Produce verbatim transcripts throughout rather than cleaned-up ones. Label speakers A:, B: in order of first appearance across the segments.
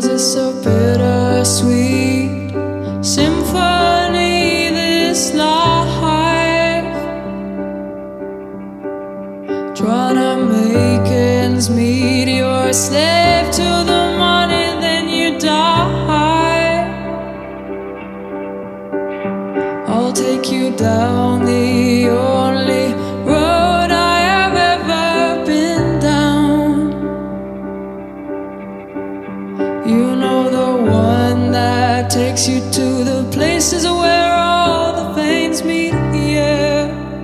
A: 'Cause it's so bittersweet symphony, this life. Trying to make ends meet, you're a slave to the money, then you die. I'll take you down the only road I have ever been down. You know, the one that takes you to the places where all the veins meet, yeah.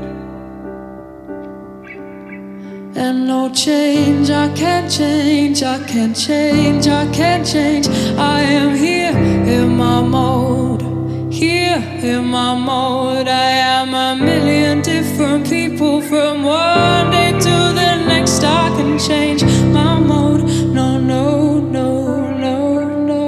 A: And no change, I can't change, I can't change, I can't change. I am here in my mode, here in my mode. I am a million different people, from one day to the next. I can change my mode, no, no, no, no, no.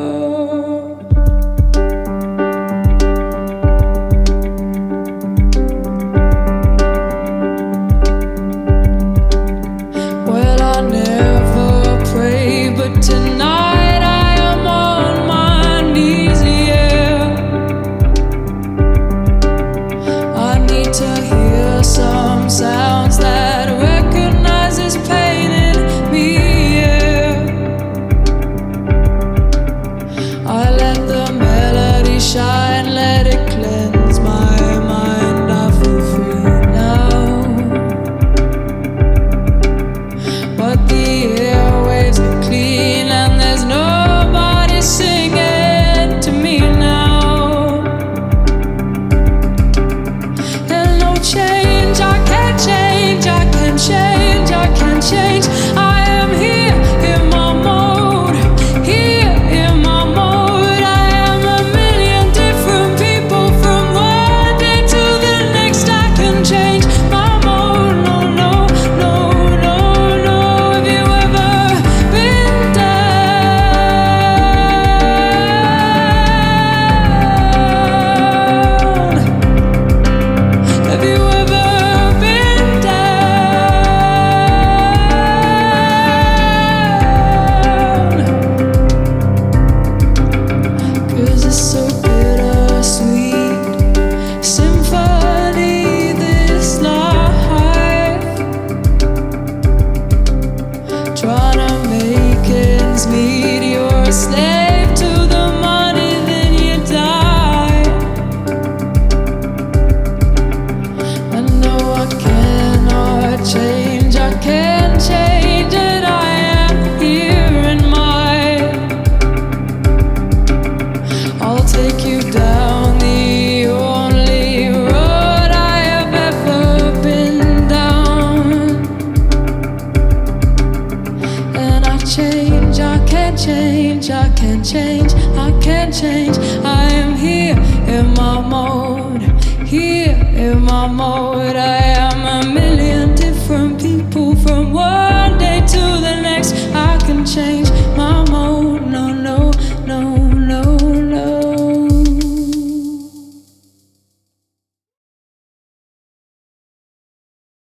A: Well, I never pray, but tonight I am on my knees, yeah. I need to hear some sounds that recognizes pain in me, yeah. I let the melody shine, let it cleanse my mind. I feel free now, but the airwaves are clean and there's nobody singing to me now. And no change, I can't change, I can't change, I can't change. I am here in my mode, here in my mode. I am a million different people, from one day to the next. I can change my mode, no, no, no, no, no. Have you ever been down? Have you ever been down? 'Cause it's so bittersweet symphony, this life. Trying to make ends meet, you're a slave to the money, then you die. I know I cannot change, I can't change it. I am here in my. I'll take you down the only road I have ever been down. And I change, I can't change, I can't change, I can't change. I am here in my mode, here in my mode. I am a million different people.